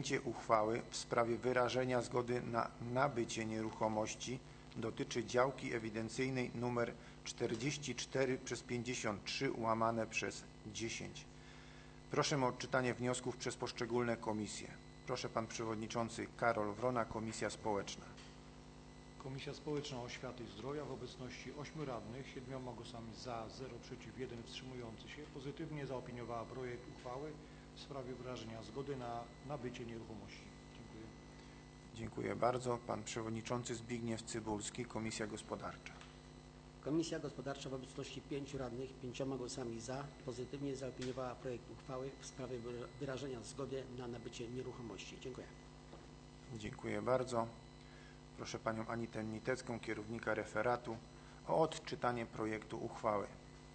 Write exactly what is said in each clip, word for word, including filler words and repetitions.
Przyjęcie uchwały w sprawie wyrażenia zgody na nabycie nieruchomości dotyczy działki ewidencyjnej nr czterdzieści cztery przez pięćdziesiąt trzy łamane przez dziesięć. Proszę o odczytanie wniosków przez poszczególne komisje. Proszę Pan Przewodniczący Karol Wrona, Komisja Społeczna. Komisja Społeczna Oświaty i Zdrowia w obecności ośmiu radnych, siedmioma głosami za, zero przeciw, jeden wstrzymujący się, pozytywnie zaopiniowała projekt uchwały w sprawie wyrażenia zgody na nabycie nieruchomości. Dziękuję. Dziękuję bardzo. Pan Przewodniczący Zbigniew Cybulski, Komisja Gospodarcza. Komisja Gospodarcza w obecności pięciu radnych, pięcioma głosami za, pozytywnie zaopiniowała projekt uchwały w sprawie wyrażenia zgody na nabycie nieruchomości. Dziękuję. Dziękuję bardzo. Proszę Panią Anitę Nitecką, kierownika referatu, o odczytanie projektu uchwały.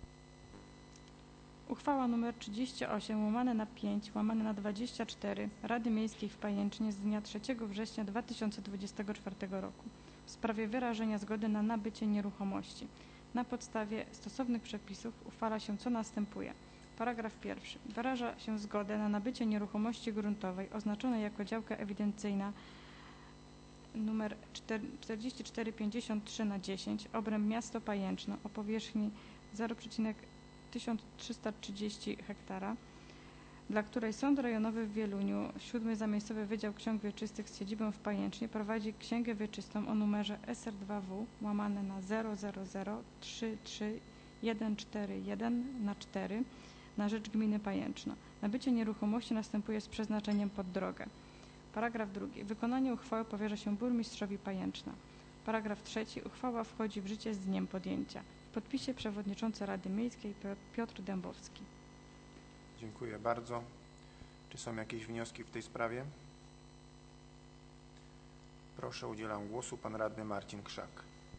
Uchwała nr trzydzieści osiem łamane na pięć łamane na dwadzieścia cztery Rady Miejskiej w Pajęcznie z dnia trzeciego września dwa tysiące dwudziestego czwartego roku w sprawie wyrażenia zgody na nabycie nieruchomości. Na podstawie stosownych przepisów uchwala się co następuje. Paragraf pierwszy. Wyraża się zgodę na nabycie nieruchomości gruntowej oznaczonej jako działka ewidencyjna numer czterdzieści cztery pięćdziesiąt trzy na dziesięć obręb miasto Pajęczno o powierzchni zero przecinek tysiąc trzysta trzydzieści hektara, dla której Sąd Rejonowy w Wieluniu, siódmy Zamiejscowy Wydział Ksiąg Wieczystych z siedzibą w Pajęcznie prowadzi księgę wieczystą o numerze S R dwa W łamane na zero zero zero trzy trzy jeden cztery jeden na cztery na rzecz gminy Pajęczno. Nabycie nieruchomości następuje z przeznaczeniem pod drogę. Paragraf drugi. Wykonanie uchwały powierza się burmistrzowi Pajęczna. Paragraf trzeci. Uchwała wchodzi w życie z dniem podjęcia. W podpisie przewodniczący Rady Miejskiej Piotr Dębowski. Dziękuję bardzo. Czy są jakieś wnioski w tej sprawie? Proszę, udzielam głosu. Pan radny Marcin Krzak.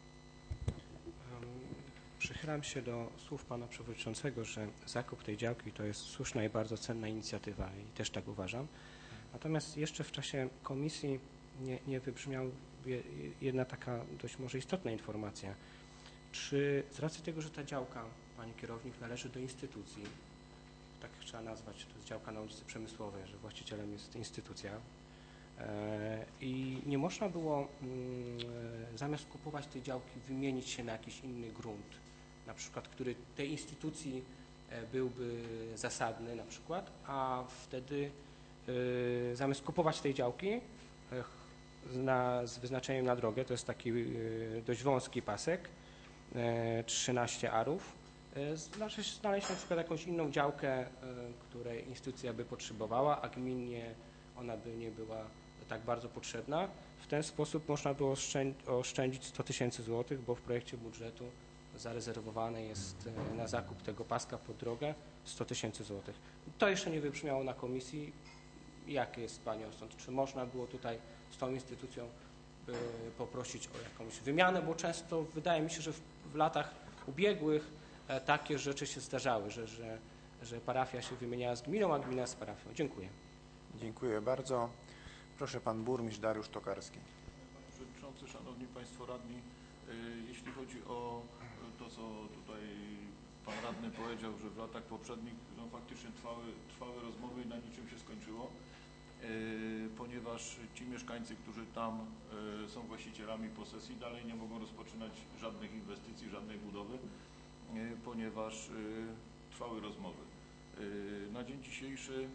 Przychylam się do słów pana przewodniczącego, że zakup tej działki to jest słuszna i bardzo cenna inicjatywa i też tak uważam. Natomiast jeszcze w czasie komisji nie, nie wybrzmiała jedna taka dość może istotna informacja. Czy z racji tego, że ta działka, pani kierownik, należy do instytucji, tak trzeba nazwać, to jest działka na ulicy Przemysłowej, że właścicielem jest instytucja e, i nie można było mm, zamiast kupować tej działki wymienić się na jakiś inny grunt, na przykład, który tej instytucji byłby zasadny na przykład, a wtedy y, zamiast kupować tej działki y, na, z wyznaczeniem na drogę, to jest taki y, dość wąski pasek, y, trzynaście arów, y, znaczy znaleźć na przykład jakąś inną działkę, y, której instytucja by potrzebowała, a gminnie ona by nie była tak bardzo potrzebna. W ten sposób można było oszczędzić sto tysięcy złotych, bo w projekcie budżetu zarezerwowane jest na zakup tego paska pod drogę sto tysięcy złotych. To jeszcze nie wybrzmiało na komisji. Jakie jest Pani osąd? Czy można było tutaj z tą instytucją y, poprosić o jakąś wymianę, bo często wydaje mi się, że w, w latach ubiegłych e, takie rzeczy się zdarzały, że, że, że parafia się wymieniała z gminą, a gmina z parafią. Dziękuję. Dziękuję bardzo. Proszę Pan Burmistrz Dariusz Tokarski. Panie Przewodniczący, Szanowni Państwo Radni, jeśli chodzi o to, co tutaj Pan Radny powiedział, że w latach poprzednich no, faktycznie trwały, trwały rozmowy i na niczym się skończyło, ponieważ ci mieszkańcy, którzy tam są właścicielami posesji, dalej nie mogą rozpoczynać żadnych inwestycji, żadnej budowy, ponieważ trwały rozmowy. Na dzień dzisiejszy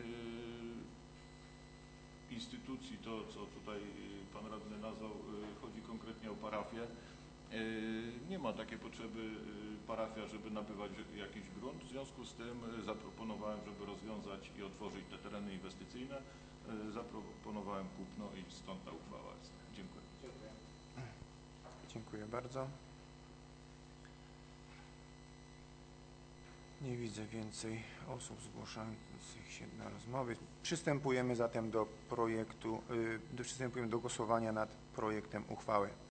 instytucji, to co tutaj Pan Radny nazwał, chodzi konkretnie o parafię. Nie ma takiej potrzeby parafia, żeby nabywać jakiś grunt. W związku z tym zaproponowałem, żeby rozwiązać i otworzyć te tereny inwestycyjne. Zaproponowałem kupno i stąd ta uchwała jest. Dziękuję. Dziękuję. Dziękuję bardzo. Nie widzę więcej osób zgłaszających się na rozmowy. Przystępujemy zatem do projektu, yy, przystępujemy do głosowania nad projektem uchwały.